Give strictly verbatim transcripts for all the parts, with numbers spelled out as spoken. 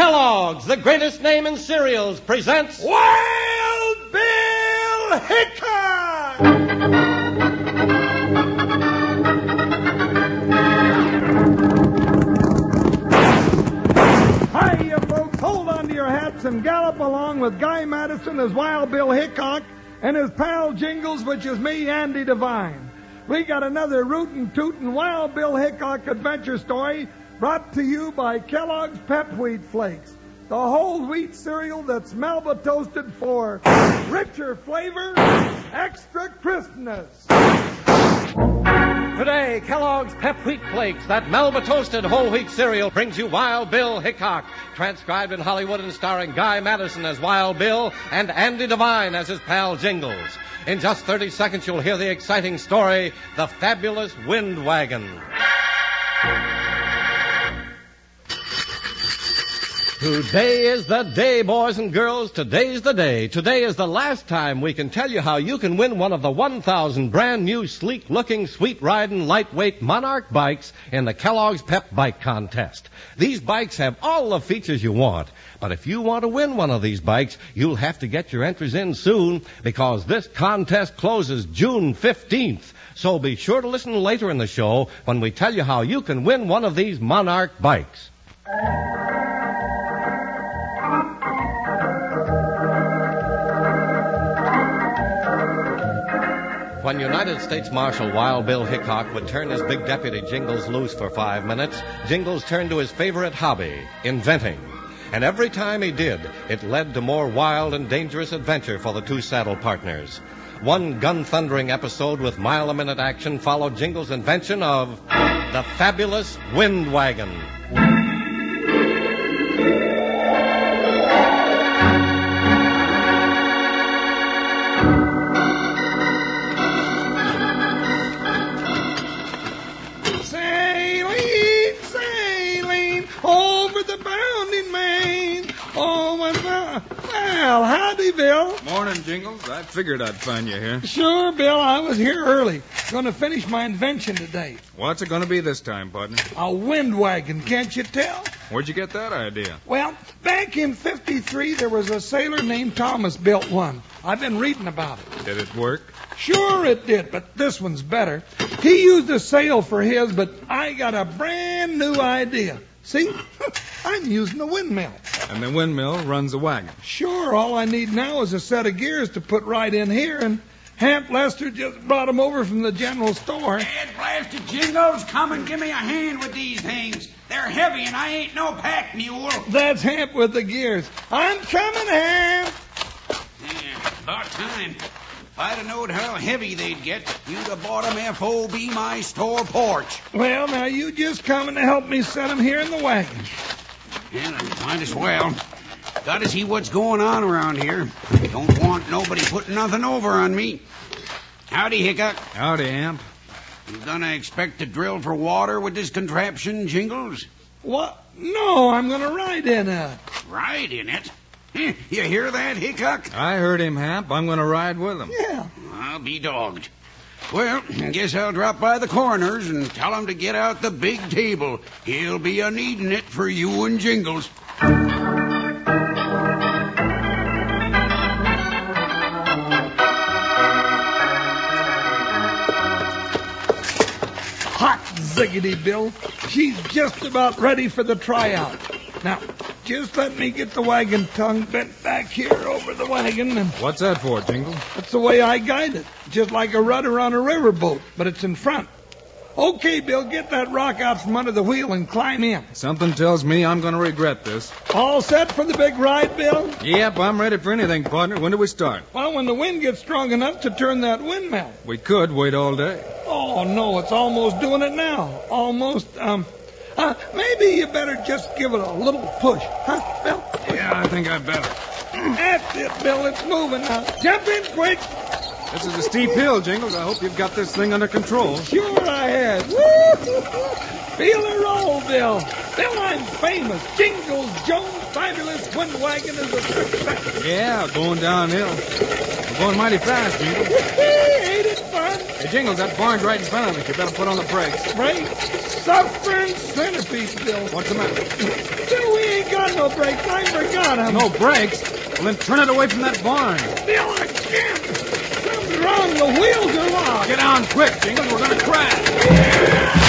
Kellogg's, the greatest name in cereals, presents Wild Bill Hickok! Hiya, folks. Hold on to your hats and gallop along with Guy Madison as Wild Bill Hickok and his pal Jingles, which is me, Andy Devine. We got another rootin' tootin' Wild Bill Hickok adventure story brought to you by Kellogg's Pep Wheat Flakes, the whole wheat cereal that's Melba toasted for richer flavor, extra crispness. Today, Kellogg's Pep Wheat Flakes, that Melba toasted whole wheat cereal, brings you Wild Bill Hickok, transcribed in Hollywood and starring Guy Madison as Wild Bill and Andy Devine as his pal Jingles. In just thirty seconds, you'll hear the exciting story, The Fabulous Wind Wagon. Today is the day, boys and girls. Today's the day. Today is the last time we can tell you how you can win one of the one thousand brand new, sleek-looking, sweet-riding, lightweight Monarch bikes in the Kellogg's Pep Bike Contest. These bikes have all the features you want. But if you want to win one of these bikes, you'll have to get your entries in soon, because this contest closes June fifteenth. So be sure to listen later in the show when we tell you how you can win one of these Monarch bikes. When United States Marshal Wild Bill Hickok would turn his big deputy Jingles loose for five minutes, Jingles turned to his favorite hobby, inventing. And every time he did, it led to more wild and dangerous adventure for the two saddle partners. One gun-thundering episode with mile-a-minute action followed Jingles' invention of the Fabulous Wind Wagon. Well, howdy, Bill. Morning, Jingles. I figured I'd find you here. Sure, Bill. I was here early. Going to finish my invention today. What's it going to be this time, partner? A wind wagon, can't you tell? Where'd you get that idea? Well, back in fifty-three, there was a sailor named Thomas built one. I've been reading about it. Did it work? Sure it did, but this one's better. He used a sail for his, but I got a brand new idea. See? I'm using a windmill. And the windmill runs a wagon. Sure, all I need now is a set of gears to put right in here, and Hamp Lester just brought them over from the general store. Dad blasted Jingles, come and give me a hand with these things. They're heavy, and I ain't no pack mule. That's Hamp with the gears. I'm coming, Hamp. Yeah, about time. If I'd have known how heavy they'd get, you'd have bought 'em F O B my store porch. Well, now you just coming to help me set 'em here in the wagon. Yeah, might as well. Got to see what's going on around here. Don't want nobody putting nothing over on me. Howdy, Hickok. Howdy, Amp. You gonna expect to drill for water with this contraption, Jingles? What? No, I'm gonna ride in it. Ride in it? You hear that, Hickok? I heard him, Hamp. I'm going to ride with him. Yeah. I'll be dogged. Well, I guess I'll drop by the corners and tell him to get out the big table. He'll be a-needing it for you and Jingles. Hot ziggity, Bill. She's just about ready for the tryout. Now, just let me get the wagon tongue bent back here over the wagon. And what's that for, Jingle? That's the way I guide it. Just like a rudder on a riverboat, but it's in front. Okay, Bill, get that rock out from under the wheel and climb in. Something tells me I'm going to regret this. All set for the big ride, Bill? Yep, I'm ready for anything, partner. When do we start? Well, when the wind gets strong enough to turn that windmill. We could wait all day. Oh, no, it's almost doing it now. Almost, um... Uh, maybe you better just give it a little push. Huh, Bill? Yeah, I think I'd better. That's it, Bill. It's moving now. Jump in quick. This is a steep hill, Jingles. I hope you've got this thing under control. Sure I have. Woo! Feel a roll, Bill. Bill, I'm famous. Jingles Jones' Fabulous Wind Wagon is a success. Yeah, going downhill. We're going mighty fast, Jingles. Ain't it fun? Hey, Jingles, that barn's right in front of us. You better put on the brakes. Brakes? Suffering centerpiece, Bill. What's the matter? Bill, we ain't got no brakes. I forgot 'em. No brakes? Well, then turn it away from that barn. Bill, I can't. Something's wrong. The wheels are locked. Get on quick, Jingles. We're going to crash.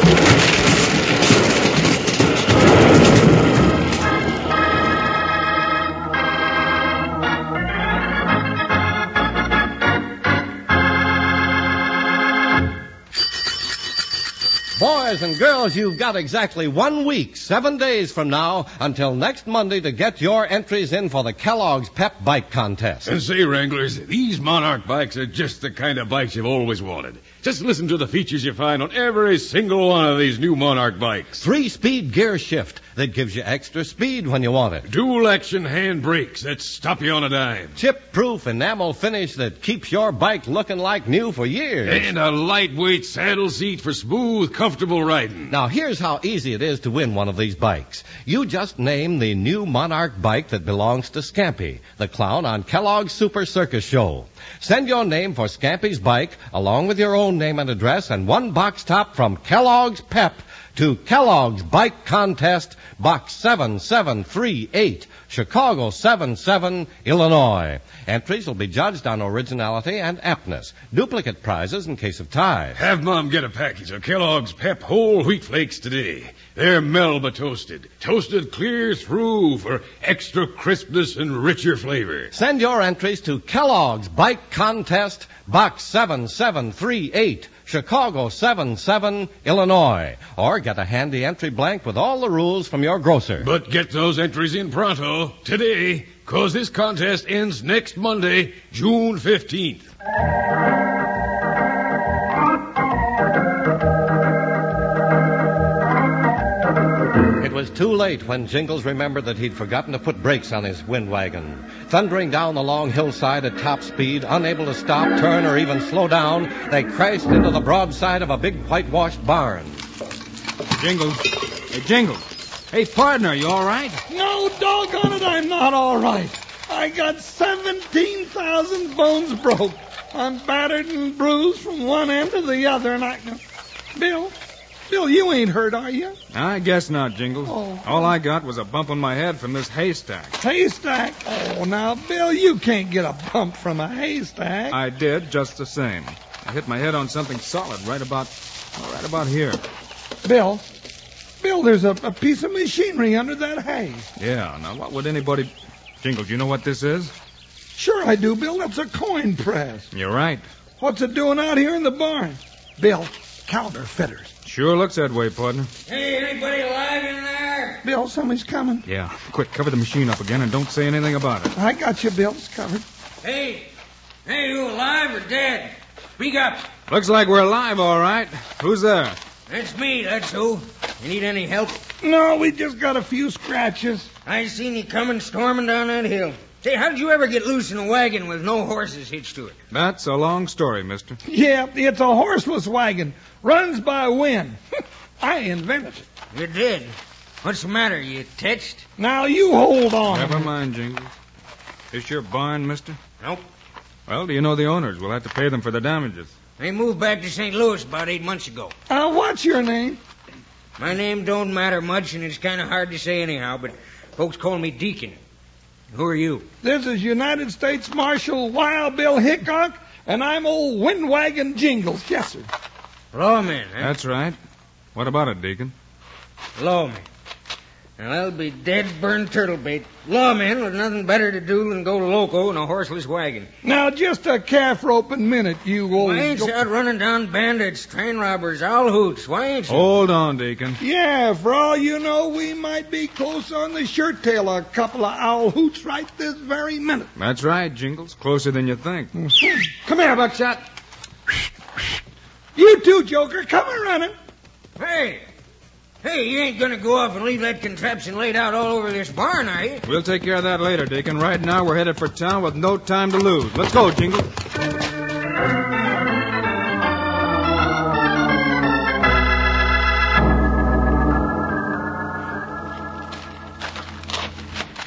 Boys and girls, you've got exactly one week, seven days from now, until next Monday to get your entries in for the Kellogg's Pep Bike Contest. And say, Wranglers, these Monarch bikes are just the kind of bikes you've always wanted. Just listen to the features you find on every single one of these new Monarch bikes. Three-speed gear shift that gives you extra speed when you want it. Dual-action hand brakes that stop you on a dime. Chip-proof enamel finish that keeps your bike looking like new for years. And a lightweight saddle seat for smooth, comfortable riding. Now, here's how easy it is to win one of these bikes. You just name the new Monarch bike that belongs to Scampy, the clown on Kellogg's Super Circus Show. Send your name for Scampy's bike, along with your own name and address, and one box top from Kellogg's Pep to Kellogg's Bike Contest, Box seven seven three eight, Chicago seven seven, Illinois. Entries will be judged on originality and aptness. Duplicate prizes in case of tie. Have Mom get a package of Kellogg's Pep whole wheat flakes today. They're Melba toasted. Toasted clear through for extra crispness and richer flavor. Send your entries to Kellogg's Bike Contest, Box seven seven three eight, Chicago seven seven, Illinois. Or get a handy entry blank with all the rules from your grocer. But get those entries in pronto, today, because this contest ends next Monday, June fifteenth. It was too late when Jingles remembered that he'd forgotten to put brakes on his wind wagon. Thundering down the long hillside at top speed, unable to stop, turn, or even slow down, they crashed into the broadside of a big whitewashed barn. Jingles. Hey, Jingles. Hey, partner, you all right? No, doggone it, I'm not all right. I got seventeen thousand bones broke. I'm battered and bruised from one end to the other, and I... Bill, Bill, you ain't hurt, are you? I guess not, Jingles. Oh. All I got was a bump on my head from this haystack. Haystack? Oh, now, Bill, you can't get a bump from a haystack. I did, just the same. I hit my head on something solid right about, well, right about here. Bill, Bill, there's a, a piece of machinery under that hay. Yeah, now what would anybody... Jingles, you know what this is? Sure I do, Bill. That's a coin press. You're right. What's it doing out here in the barn? Bill, counterfeiters. Sure looks that way, partner. Hey, anybody alive in there? Bill, somebody's coming. Yeah, quick, cover the machine up again and don't say anything about it. I got you, Bill. It's covered. Hey, hey, you alive or dead? Speak up. Looks like we're alive, all right. Who's there? That's me, that's who. You need any help? No, we just got a few scratches. I seen you coming storming down that hill. Say, how did you ever get loose in a wagon with no horses hitched to it? That's a long story, mister. Yeah, it's a horseless wagon. Runs by wind. I invented it. You did. What's the matter? You touched? Now you hold on. Never mind, Jingles. This your barn, mister? Nope. Well, do you know the owners? We'll have to pay them for the damages. They moved back to Saint Louis about eight months ago. Uh, what's your name? My name don't matter much, and it's kind of hard to say anyhow, but folks call me Deacon. Who are you? This is United States Marshal Wild Bill Hickok, and I'm old Windwagon Jingles. Yes, sir. Lawman, huh? That's right. What about it, Deacon? Lawman. Now, I'll be dead burned turtle bait. Lawmen with nothing better to do than go loco in a horseless wagon. Now, just a calf roping minute, you old... Why ain't you out running down bandits, train robbers, owl hoots? Why ain't you? Hold on, Deacon. Yeah, for all you know, we might be close on the shirt tail of a couple of owl hoots right this very minute. That's right, Jingles. Closer than you think. Come here, Buckshot. You too, Joker. Come a running. Hey! Hey, you ain't gonna go off and leave that contraption laid out all over this barn, are you? We'll take care of that later, Deacon. Right now, we're headed for town with no time to lose. Let's go, Jingle.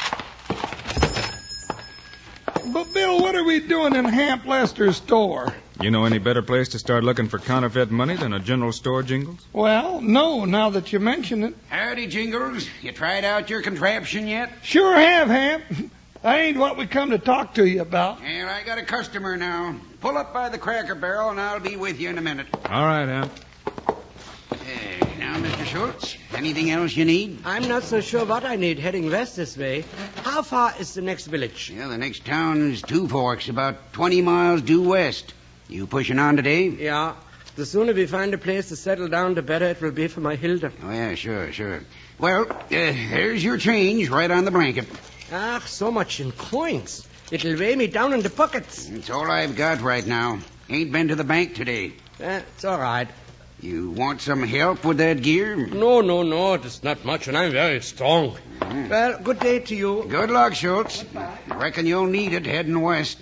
But, Bill, what are we doing in Hamp Lester's store? You know any better place to start looking for counterfeit money than a general store, Jingles? Well, no, now that you mention it. Howdy, Jingles. You tried out your contraption yet? Sure have, Hamp. That ain't what we come to talk to you about. Well, I got a customer now. Pull up by the Cracker Barrel, and I'll be with you in a minute. All right, Hamp. Hey, now, Mister Schultz, anything else you need? I'm not so sure what I need heading west this way. How far is the next village? Yeah, the next town is Two Forks, about twenty miles due west. You pushing on today? Yeah. The sooner we find a place to settle down, the better it will be for my Hilda. Oh, yeah, sure, sure. Well, uh, there's your change right on the blanket. Ah, so much in coins. It'll weigh me down in the pockets. It's all I've got right now. Ain't been to the bank today. Uh, it's all right. You want some help with that gear? No, no, no. It's not much, and I'm very strong. Mm. Well, good day to you. Good luck, Schultz. Reckon you'll need it heading west.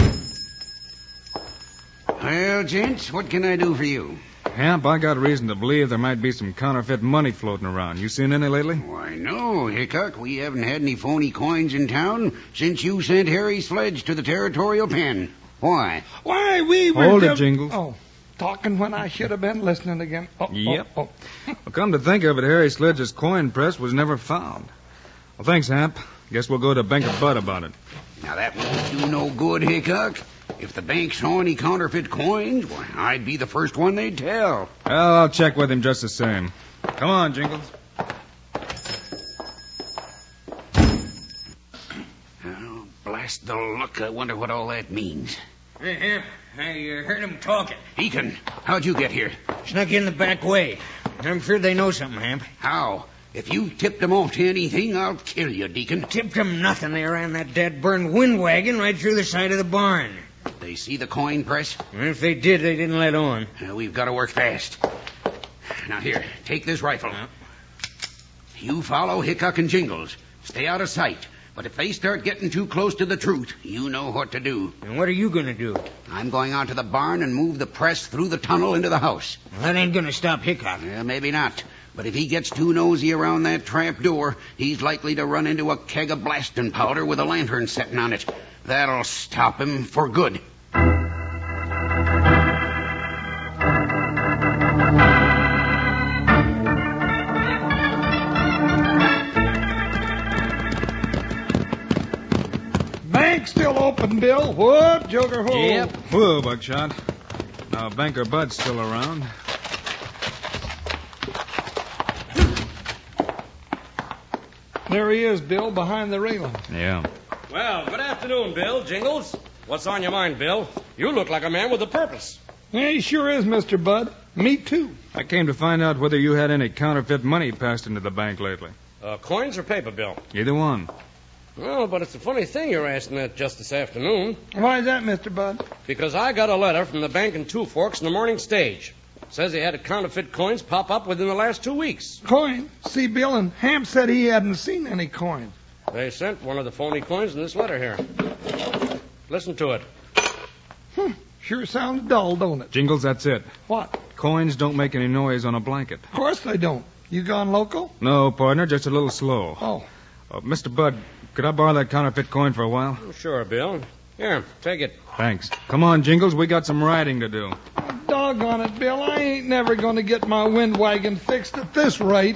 Well, gents, what can I do for you? Hamp, I got reason to believe there might be some counterfeit money floating around. You seen any lately? Why, no, Hickok. We haven't had any phony coins in town since you sent Harry Sledge to the territorial pen. Why? Why, we were... Hold it, just... Jingles. Oh, talking when I should have been listening again. Oh, yep. Oh, oh. Well, come to think of it, Harry Sledge's coin press was never found. Well, thanks, Hamp. Guess we'll go to Banker Bud about it. Now, that won't do no good, Hickok. If the bank saw any counterfeit coins, why, I'd be the first one they'd tell. Well, I'll check with him just the same. Come on, Jingles. Oh, blast the luck. I wonder what all that means. Hey, Hamp, I uh, heard him talking. Deacon, how'd you get here? Snuck in the back way. I'm sure they know something, Hamp. How? If you tipped them off to anything, I'll kill you, Deacon. Tipped them nothing. They ran that dead-burned wind wagon right through the side of the barn. They see the coin press? If they did, they didn't let on. Uh, we've got to work fast. Now, here, take this rifle. Uh. You follow Hickok and Jingles. Stay out of sight. But if they start getting too close to the truth, you know what to do. And what are you going to do? I'm going out to the barn and move the press through the tunnel into the house. Well, that ain't going to stop Hickok. Yeah, maybe not. But if he gets too nosy around that trap door, he's likely to run into a keg of blasting powder with a lantern setting on it. That'll stop him for good. Bank's still open, Bill. Whoop, Joker, whoop. Yep. Whoa, Buckshot. Now, Banker Bud's still around. There he is, Bill, behind the railing. Yeah. Well, good afternoon, Bill. Jingles. What's on your mind, Bill? You look like a man with a purpose. Yeah, he sure is, Mister Bud. Me, too. I came to find out whether you had any counterfeit money passed into the bank lately. Uh, coins or paper, Bill? Either one. Well, but it's a funny thing you're asking that just this afternoon. Why is that, Mister Bud? Because I got a letter from the bank in Two Forks in the morning stage. Says he had a counterfeit coins pop up within the last two weeks. Coin? See, Bill, and Hamp said he hadn't seen any coins. They sent one of the phony coins in this letter here. Listen to it. Hmm. Sure sounds dull, don't it? Jingles, that's it. What? Coins don't make any noise on a blanket. Of course they don't. You gone local? No, partner, just a little slow. Oh. Uh, Mister Bud, could I borrow that counterfeit coin for a while? Oh, sure, Bill. Here, take it. Thanks. Come on, Jingles, we got some riding to do. Doggone it, Bill. I ain't never going to get my wind wagon fixed at this rate.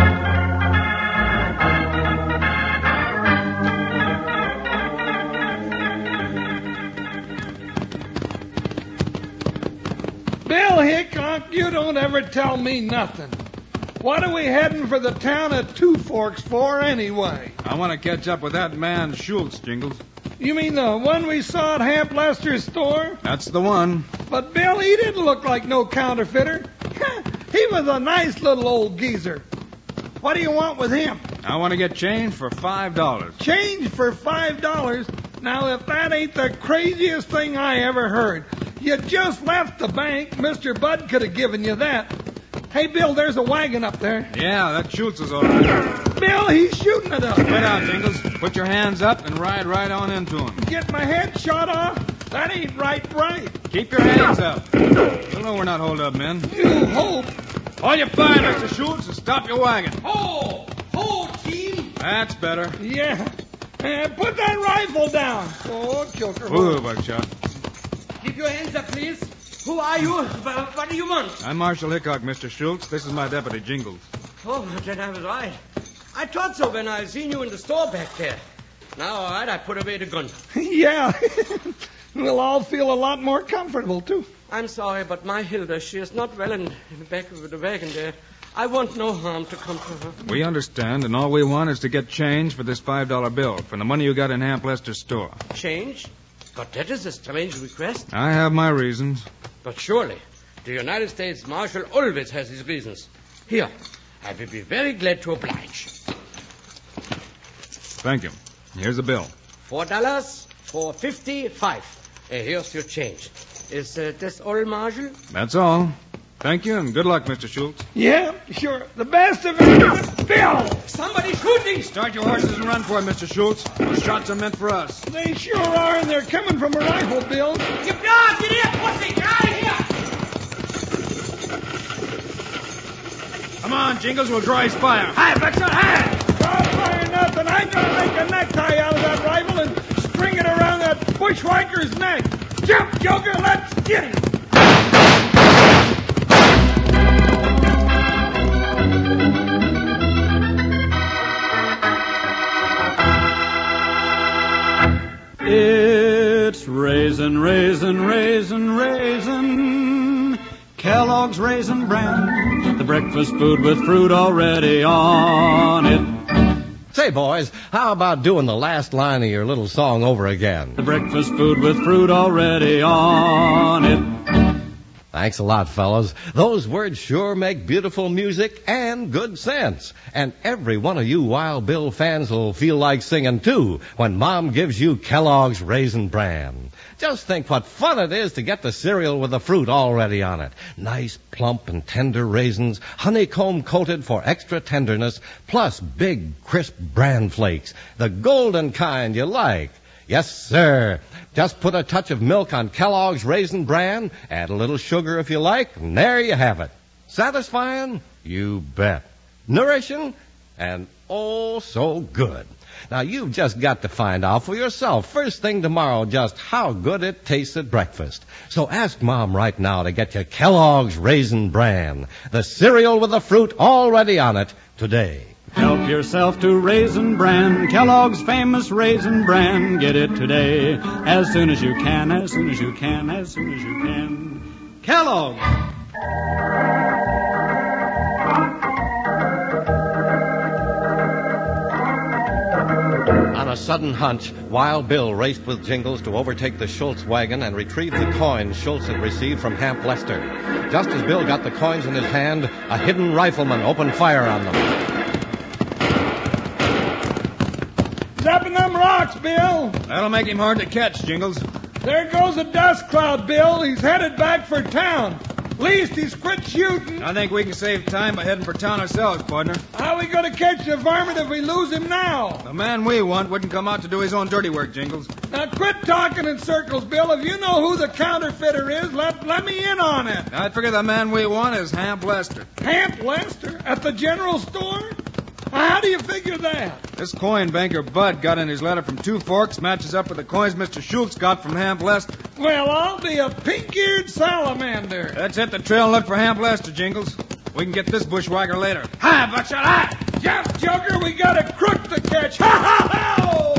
Bill Hickok, you don't ever tell me nothing. What are we heading for the town of Two Forks for, anyway? I want to catch up with that man, Schultz, Jingles. You mean the one we saw at Hamp Lester's store? That's the one. But, Bill, he didn't look like no counterfeiter. He was a nice little old geezer. What do you want with him? I want to get change for five dollars. Change for five dollars? Now, if that ain't the craziest thing I ever heard. You just left the bank. Mister Bud could have given you that. Hey, Bill, there's a wagon up there. Yeah, that Schultz is all right. Bill, he's shooting it up. Wait out, Jingles. Put your hands up and ride right on into him. Get my head shot off? That ain't right, right. Keep your hands up. You know we're not hold-up men. You hope. Hold your fire, Mister Schultz, and stop your wagon. Hold! Hold, team! That's better. Yeah. Uh, put that rifle down. Oh, Joker. Whoa, Buckshot. Keep Keep your hands up, please. Who are you? What do you want? I'm Marshal Hickok, Mister Schultz. This is my deputy, Jingles. Oh, then I was right. I thought so when I seen you in the store back there. Now, all right, I put away the gun. Yeah. We'll all feel a lot more comfortable, too. I'm sorry, but my Hilda, she is not well in, in the back of the wagon there. I want no harm to come to her. We understand, and all we want is to get change for this five dollar bill from the money you got in Hamp Lester's store. Change? But that is a strange request. I have my reasons. But surely, the United States Marshal always has his reasons. Here, I will be very glad to oblige. Thank you. Here's the bill. Four dollars for fifty-five. Uh, here's your change. Is uh, this all, Marshal? That's all. Thank you, and good luck, Mister Schultz. Yeah, sure. The best of it. Bill! Somebody shooting! Start your horses and run for it, Mister Schultz. Those shots are meant for us. They sure are, and they're coming from a rifle, Bill. Get down! Get here, pussy! Get out of here! Come on, Jingles, we'll draw his fire. Hi, Buckshot, hi! Draw fire nothing. I'm going to make a necktie out of that rifle and string it around that bushwhacker's neck. Jump, Joker, let's get him! It's raisin, raisin, raisin, raisin. Kellogg's Raisin Bran. The breakfast food with fruit already on it. Say, boys, how about doing the last line of your little song over again? The breakfast food with fruit already on it. Thanks a lot, fellas. Those words sure make beautiful music and good sense. And every one of you Wild Bill fans will feel like singing, too, when Mom gives you Kellogg's Raisin Bran. Just think what fun it is to get the cereal with the fruit already on it. Nice, plump, and tender raisins, honeycomb-coated for extra tenderness, plus big, crisp bran flakes, the golden kind you like. Yes, sir. Just put a touch of milk on Kellogg's Raisin Bran, add a little sugar if you like, and there you have it. Satisfying? You bet. Nourishing? And oh, so good. Now, you've just got to find out for yourself first thing tomorrow just how good it tastes at breakfast. So ask Mom right now to get you Kellogg's Raisin Bran, the cereal with the fruit already on it today. Help yourself to Raisin Bran, Kellogg's famous Raisin Bran. Get it today, as soon as you can, as soon as you can, as soon as you can. Kellogg! On a sudden hunch, Wild Bill raced with Jingles to overtake the Schultz wagon and retrieve the coins Schultz had received from Hamp Lester. Just as Bill got the coins in his hand, a hidden rifleman opened fire on them. Zapping them rocks, Bill. That'll make him hard to catch, Jingles. There goes a dust cloud, Bill. He's headed back for town. Least he's quit shooting. I think we can save time by heading for town ourselves, partner. How are we going to catch the varmint if we lose him now? The man we want wouldn't come out to do his own dirty work, Jingles. Now quit talking in circles, Bill. If you know who the counterfeiter is, let, let me in on it. I'd figure the man we want is Hamp Lester. Hamp Lester? At the general store? How do you figure that? This coin banker Bud got in his letter from Two Forks matches up with the coins Mister Schultz got from Hamp Lester. Well, I'll be a pink-eared salamander. Let's hit the trail and look for Hamp Lester, Jingles. We can get this bushwhacker later. Hi, Buckshot, hi! Jump, Joker, we got a crook to catch. Ha, ha, ha!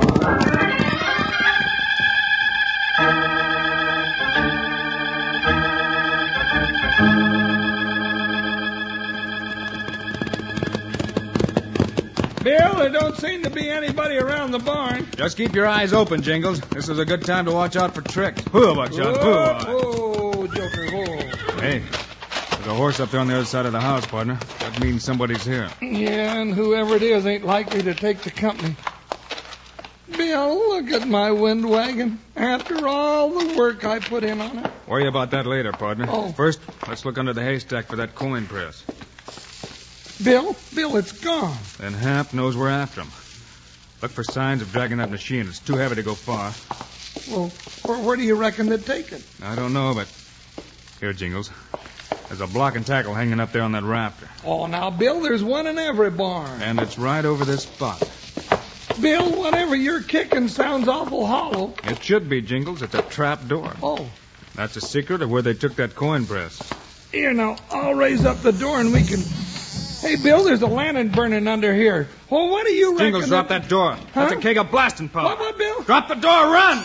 Bill, there don't seem to be anybody around the barn. Just keep your eyes open, Jingles. This is a good time to watch out for tricks. Whoa, Buckshot, whoa. Whoa, Joker, whoa. Hey, there's a horse up there on the other side of the house, partner. That means somebody's here. Yeah, and whoever it is ain't likely to take the company. Bill, look at my wind wagon. After all the work I put in on it. Worry about that later, partner. Oh. First, let's look under the haystack for that coin press. Bill, Bill, it's gone. Then Hamp knows we're after him. Look for signs of dragging that machine. It's too heavy to go far. Well, where, where do you reckon they'd take it? I don't know, but... Here, Jingles. There's a block and tackle hanging up there on that rafter. Oh, now, Bill, there's one in every barn. And it's right over this spot. Bill, whatever you're kicking sounds awful hollow. It should be, Jingles. It's a trap door. Oh. That's the secret of where they took that coin press. Here, now, I'll raise up the door and we can... Hey, Bill, there's a lantern burning under here. Well, what do you reckon... Jingles, drop that door. Huh? That's a keg of blasting powder. What, what, Bill? Drop the door, run!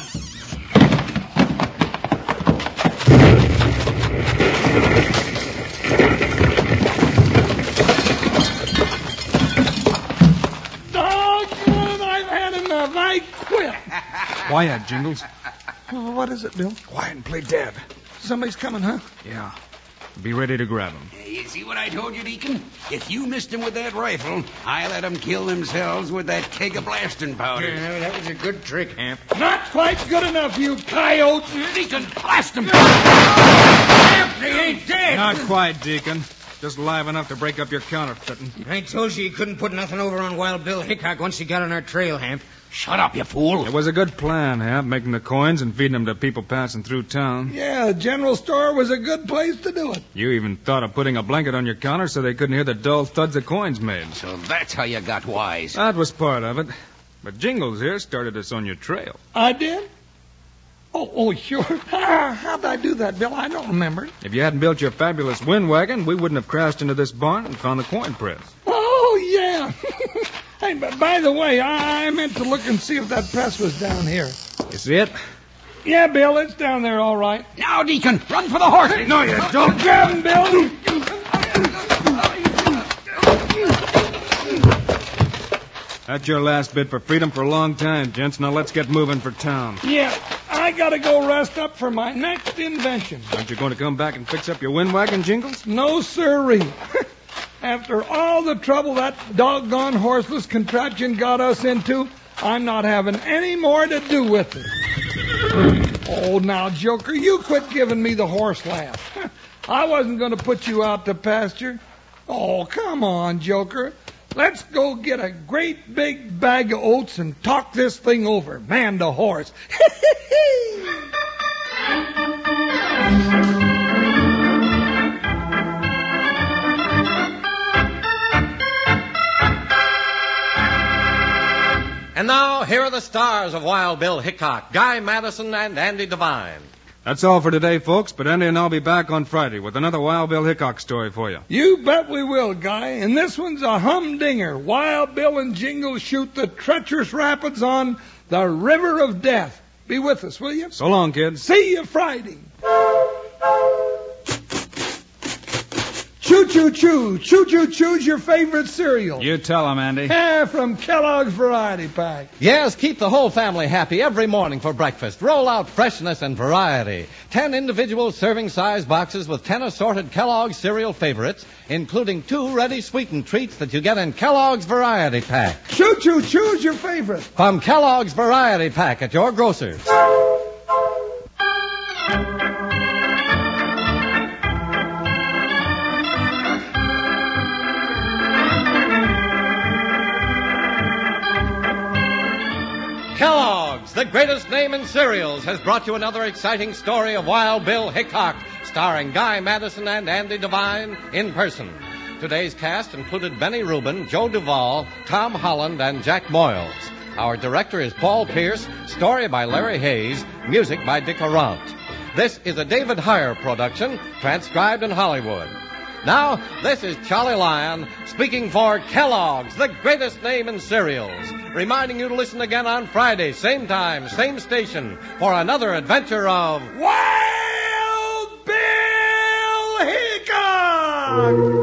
Doggone, I've had enough. I quit. Quiet, Jingles. Oh, what is it, Bill? Quiet and play dead. Somebody's coming, huh? Yeah. Be ready to grab him. You see what I told you, Deacon? If you missed him with that rifle, I let them kill themselves with that keg of blasting powder. Yeah, that was a good trick, Hamp. Not quite good enough, you coyote. Deacon, blast him! Hamp, they ain't dead. Not quite, Deacon. Just live enough to break up your counterfeiting. I told you you couldn't put nothing over on Wild Bill Hickok once he got on our trail, Hamp. Shut up, you fool. It was a good plan, Hamp, making the coins and feeding them to people passing through town. Yeah, the general store was a good place to do it. You even thought of putting a blanket on your counter so they couldn't hear the dull thuds the coins made. So that's how you got wise. That was part of it. But Jingles here started us on your trail. I did? Oh, oh, sure. How'd I do that, Bill? I don't remember. If you hadn't built your fabulous wind wagon, we wouldn't have crashed into this barn and found the coin press. Oh, yeah. Hey, but by the way, I meant to look and see if that press was down here. You see it? Yeah, Bill, it's down there all right. Now, Deacon, run for the horses. No, you Don't grab him, Bill. That's your last bid for freedom for a long time, gents. Now let's get moving for town. Yeah, I gotta go rest up for my next invention. Aren't you going to come back and fix up your wind wagon, Jingles? No, sirree. After all the trouble that doggone horseless contraption got us into, I'm not having any more to do with it. Oh, now, Joker, you quit giving me the horse laugh. I wasn't going to put you out to pasture. Oh, come on, Joker. Let's go get a great big bag of oats and talk this thing over, man to horse. And now, here are the stars of Wild Bill Hickok, Guy Madison and Andy Devine. That's all for today, folks, but Andy and I'll be back on Friday with another Wild Bill Hickok story for you. You bet we will, Guy. And this one's a humdinger. Wild Bill and Jingles shoot the treacherous rapids on the River of Death. Be with us, will you? So long, kids. See you Friday. Choo-choo-choo. Choo-choo-choo's your favorite cereal. You tell them, Andy. Yeah, from Kellogg's Variety Pack. Yes, keep the whole family happy every morning for breakfast. Roll out freshness and variety. Ten individual serving size boxes with ten assorted Kellogg's cereal favorites, including two ready sweetened treats that you get in Kellogg's Variety Pack. Choo-choo-choo's your favorite. From Kellogg's Variety Pack at your grocer's. Kellogg's, the greatest name in cereals, has brought you another exciting story of Wild Bill Hickok, starring Guy Madison and Andy Devine in person. Today's cast included Benny Rubin, Joe Duvall, Tom Holland, and Jack Moyles. Our director is Paul Pierce, story by Larry Hayes, music by Dick Arant. This is a David Heyer production, transcribed in Hollywood. Now, this is Charlie Lyon speaking for Kellogg's, the greatest name in cereals, reminding you to listen again on Friday, same time, same station, for another adventure of Wild Bill Hickok!